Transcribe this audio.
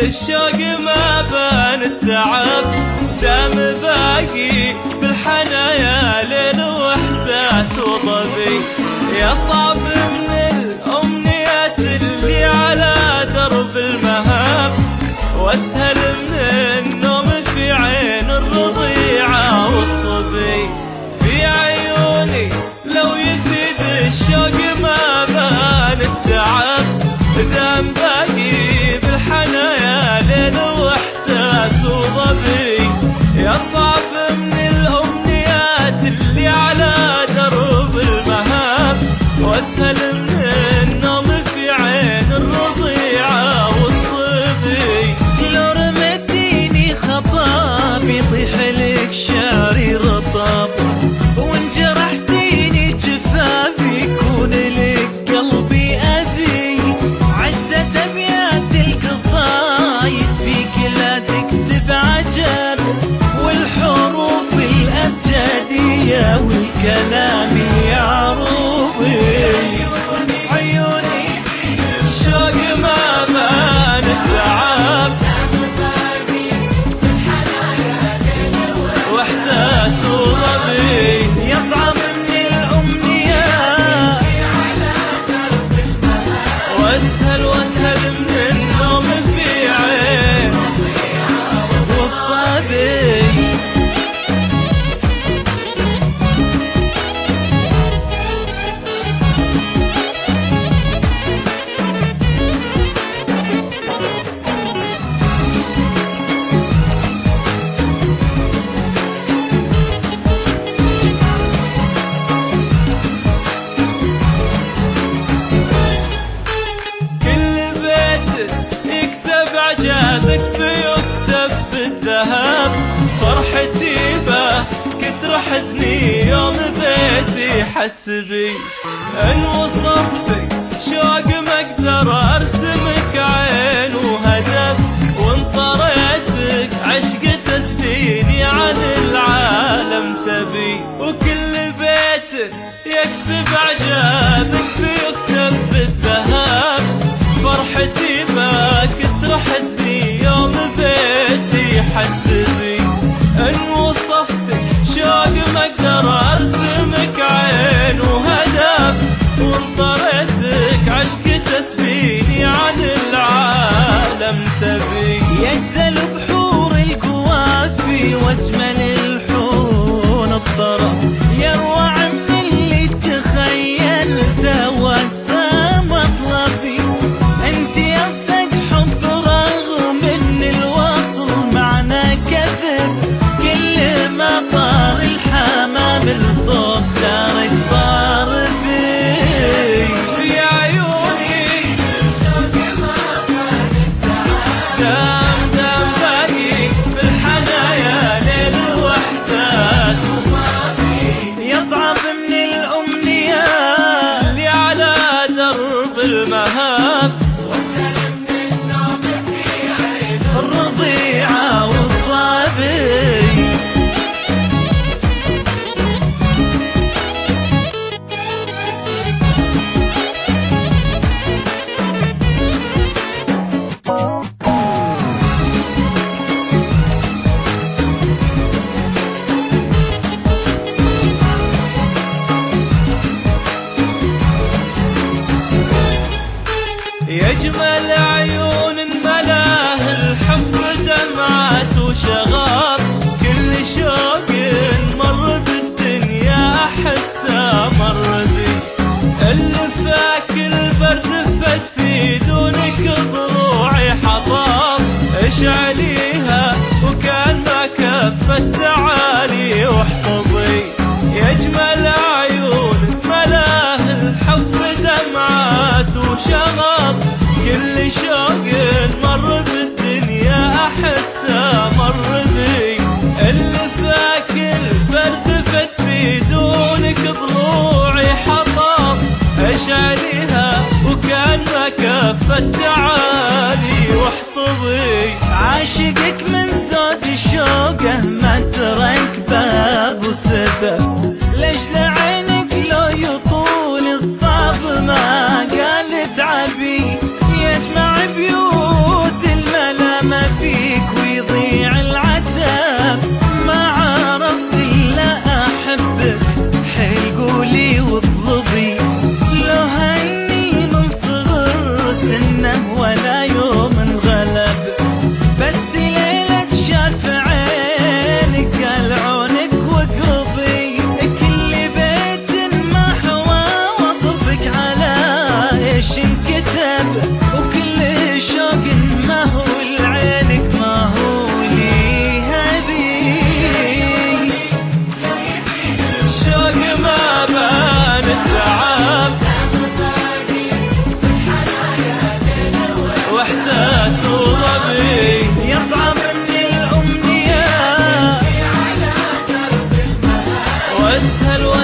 الشوق ما بان التعب، دام باقي بالحنايا ليل واحساس وظبي. يا صعب من الامنيات اللي على درب المهاب، واسهل من النوم في عين الرضيعة والصبي. في عيوني لو يزيد الشوق ما بان التعب، دام باقي بالحنايا ليل واحساس وظبي. يا صعب من الامنيات اللي على درب المهاب، واسهل من النوم في عين الرضيعة والصبي. لو رمتيني خطاب يطيح لك شعري رطب، وان جرحتيني جفافي يكون لك قلبي ابي. عزت ابيات القصايد فيك لا تكتب عجب، والحروف الابجديه والكلام اليعروبي. عيوني الشوق ما بان التعب، واحساس وظبي. يصعب من الامنيات، واسهل من النوم في عين والصبي. إعجابك بيكتب بالذهب، فرحتي به كثر حزني يوم بيتي حس بي. إن وصفتك شوق ما أقدر أرسمك عين وهدف، وإن طريتك عشق تسبيني عن العالم سبي. وكل بيت يكسب إعجابك بيكتب بالذهب، فرحتي به كثر حزني يوم بيتي حس بي. إن وصفتك شوق ما أقدر أرسمك عين وهدف، وإن طريتك عشق تسبيني عن العالم سبي. يجزل بحور القوافي واجمل الحور الطرف، يروع من اللي تخيلته واقصى مطلبي. انتي اصدق حب رغم ان الوصل معنا كذب، كل ما طار الحمام الصوت دارك طار بي. يا عيوني الشوق ما بان التعب، دام باقي بالحنايا ليل واحساس. يصعب من الامنيات اللي على درب المهاب، واسهل من النوم في عين الرضيعة والصبي. يجمل عيون ملاه الحب يسهل